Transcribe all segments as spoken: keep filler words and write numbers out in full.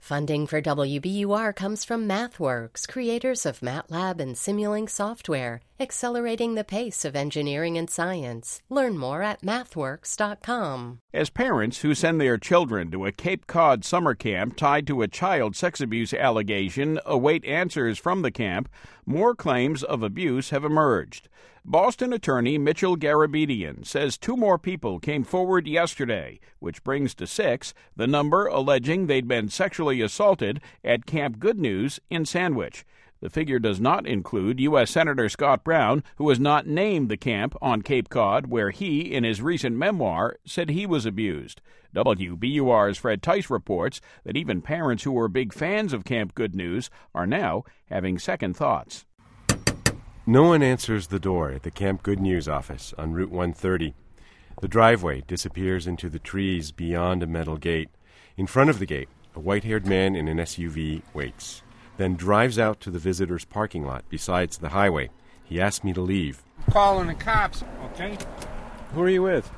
Funding for W B U R comes from MathWorks, creators of MATLAB and Simulink software, accelerating the pace of engineering and science. Learn more at mathworks dot com. As parents who send their children to a Cape Cod summer camp tied to a child sex abuse allegation await answers from the camp, more claims of abuse have emerged. Boston attorney Mitchell Garabedian says two more people came forward yesterday, which brings to six the number alleging they'd been sexually assaulted at Camp Good News in Sandwich. The figure does not include U S Senator Scott Brown, who has not named the camp on Cape Cod where he, in his recent memoir, said he was abused. W B U R's Fred Tice reports that even parents who were big fans of Camp Good News are now having second thoughts. No one answers the door at the Camp Good News office on Route one thirty. The driveway disappears into the trees beyond a metal gate. In front of the gate, a white-haired man in an S U V waits, then drives out to the visitors' parking lot besides the highway. He asks me to leave. I'm calling the cops, okay? Who are you with?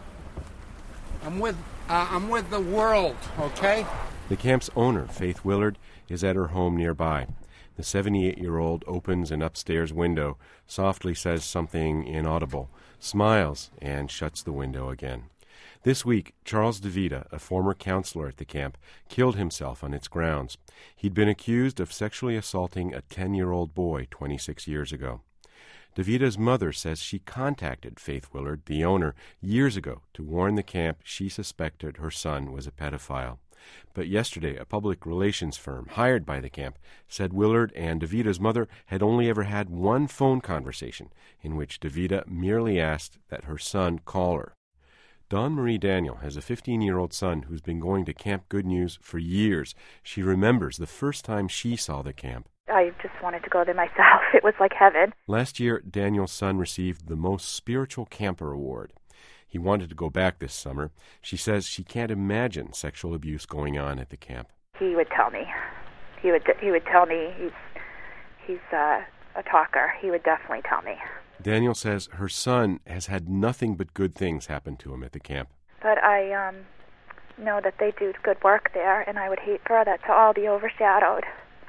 I'm with uh, I'm with the world, okay? The camp's owner, Faith Willard, is at her home nearby. The seventy-eight-year-old opens an upstairs window, softly says something inaudible, smiles, and shuts the window again. This week, Charles DeVita, a former counselor at the camp, killed himself on its grounds. He'd been accused of sexually assaulting a ten-year-old boy twenty-six years ago. DeVita's mother says she contacted Faith Willard, the owner, years ago to warn the camp she suspected her son was a pedophile. But yesterday, a public relations firm hired by the camp said Willard and DeVita's mother had only ever had one phone conversation in which DeVita merely asked that her son call her. Dawn Marie Daniel has a fifteen-year-old son who's been going to Camp Good News for years. She remembers the first time she saw the camp. I just wanted to go there myself. It was like heaven. Last year, Daniel's son received the Most Spiritual Camper Award. He wanted to go back this summer. She says she can't imagine sexual abuse going on at the camp. He would tell me. He would he would tell me. He's he's uh, a talker. He would definitely tell me. Daniel says her son has had nothing but good things happen to him at the camp. But I um, know that they do good work there, and I would hate for that to all be overshadowed.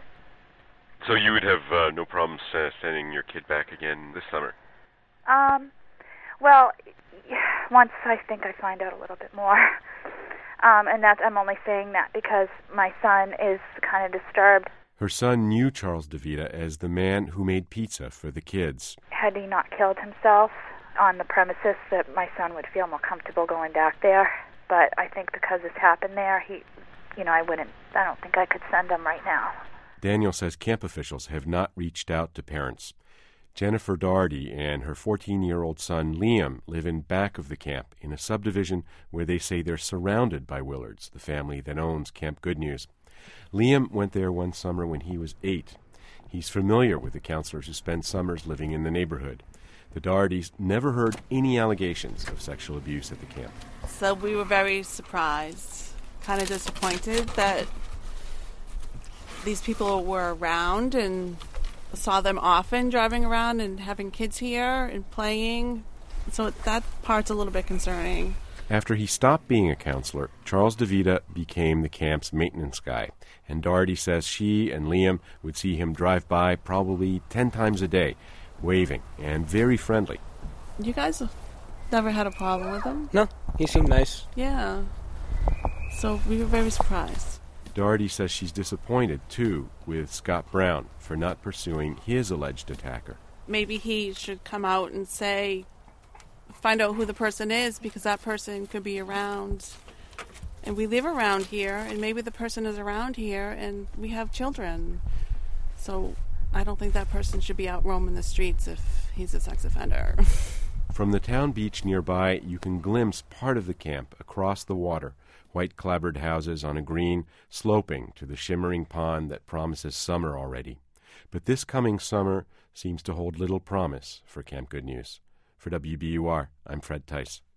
So you would have uh, no problem uh, sending your kid back again this summer? Um, well, once I think I find out a little bit more. Um, and that's, I'm only saying that because my son is kind of disturbed. Her son knew Charles DeVita as the man who made pizza for the kids. Had he not killed himself on the premises, that my son would feel more comfortable going back there. But I think because it's happened there, he, you know, I wouldn't, I don't think I could send him right now. Daniel says camp officials have not reached out to parents. Jennifer Doherty and her fourteen-year-old son Liam live in back of the camp in a subdivision where they say they're surrounded by Willards, the family that owns Camp Good News. Liam went there one summer when he was eight. He's familiar with the counselors who spend summers living in the neighborhood. The Dohertys never heard any allegations of sexual abuse at the camp. So we were very surprised, kind of disappointed that these people were around and saw them often driving around and having kids here and playing. So that part's a little bit concerning. After he stopped being a counselor, Charles DeVita became the camp's maintenance guy. And Doherty says she and Liam would see him drive by probably ten times a day, waving and very friendly. You guys never had a problem with him? No, he seemed nice. Yeah. So we were very surprised. Doherty says she's disappointed, too, with Scott Brown for not pursuing his alleged attacker. Maybe he should come out and say, find out who the person is, because that person could be around. And we live around here, and maybe the person is around here, and we have children. So I don't think that person should be out roaming the streets if he's a sex offender. From the town beach nearby, you can glimpse part of the camp across the water. White clapboard houses on a green, sloping to the shimmering pond that promises summer already. But this coming summer seems to hold little promise for Camp Good News. For W B U R, I'm Fred Tice.